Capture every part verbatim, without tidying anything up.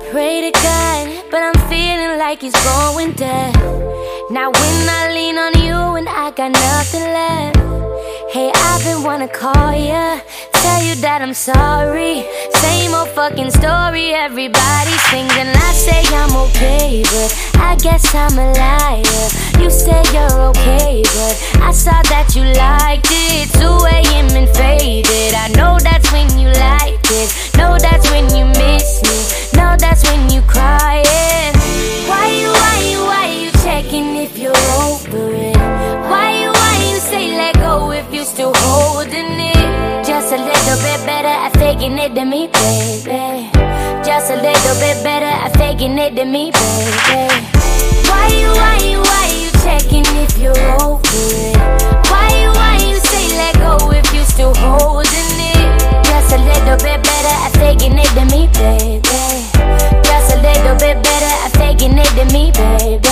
Pray to God, but I'm feeling like it's going down. Now when I lean on you and I got nothing left. Hey, I've been wanna call ya, tell you that I'm sorry. Same old fucking story, everybody sings and I say I'm okay, but I guess I'm a liar. You say you're okay, but I saw that you liked it. two A M and faded, I know that's when you liked it. Know that's when you miss me, know that's when you crying. Why you, why you, why you checking if you're over it? Why you, why you say let go if you still holding it? Just a little bit better at faking it than me, baby. Just a little bit better at faking it than me, baby. Why you, why you, why you checking if you're over it? Why you, why you say let go if you still holding it? Just a little bit better at faking it than me, baby. Just a little bit better at faking it than me, baby.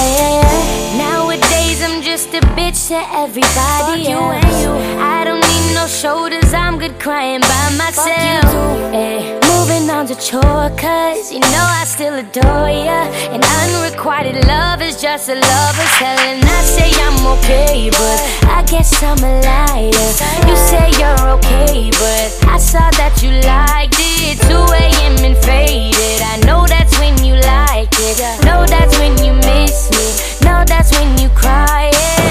Nowadays I'm just a bitch to everybody else. I don't need no shoulders, I'm good crying by myself. Ay, moving on to chore, cause you know I still adore ya. And unrequited love is just a lover's hell. And I say I'm okay, but I guess I'm a liar. You say you're okay, but I saw that you liked it. two A M and faded, I know that's when you liked it. Know that's when you miss me, know that's when you crying.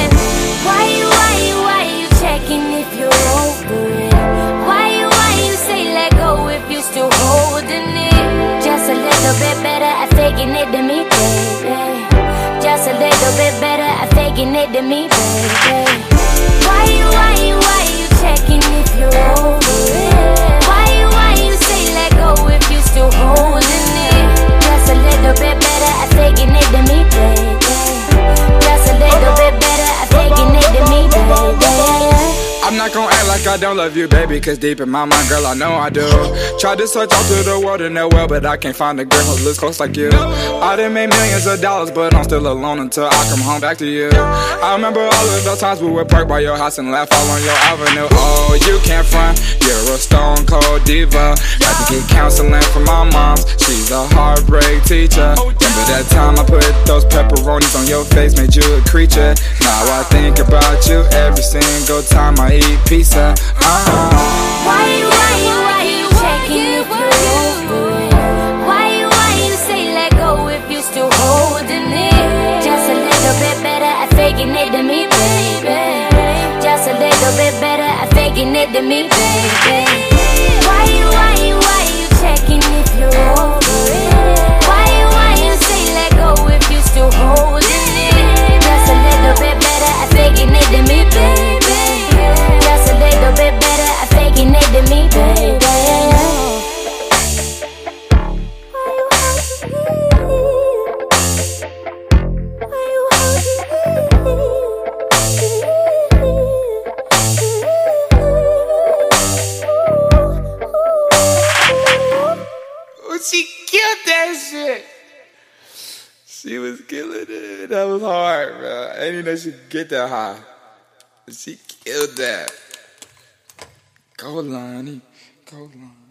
Why you, why you, why you checking if you're over it? Why you, why you say let go if you still holding it? Just a little bit better at faking it than me, baby. Just a little bit better at faking it than me, baby. Why you, why you, why you checking if you're over it? Why you, why you say let go if you still holding it? Just a little bit better at faking it than me, baby. Just a little bit better at faking it than me, baby. I'm not gon' act like I don't love you, baby, cause deep in my mind, girl, I know I do. Tried to search all through the world in that well, but I can't find a girl who looks close like you. I done made millions of dollars, but I'm still alone until I come home back to you. I remember all of those times we would park by your house and laugh all on your avenue. Oh, you can't front, you're a stone cold diva. Had to get counseling from my mom's, she's a heartbreak teacher. Remember that time I put those pepperonis on your face, made you a creature. Now I think about you every single time I eat pizza. Uh-huh. Why you, why you, why you checking if you're over it? Why you, why you say let go if you still holding it? Just a little bit better at faking it than me, baby. Just a little bit better at faking it than me, baby. Why you, why you, why you checking if you're over it? Why you, why you say let go if you still holding it? Just a little bit better at faking it than me, baby. Just a little bit better at faking it than me, baby. She killed that shit. She was killing it. That was hard, bro. I didn't know she could get that high. She killed that. Go, Lonnie. Go, Lonnie.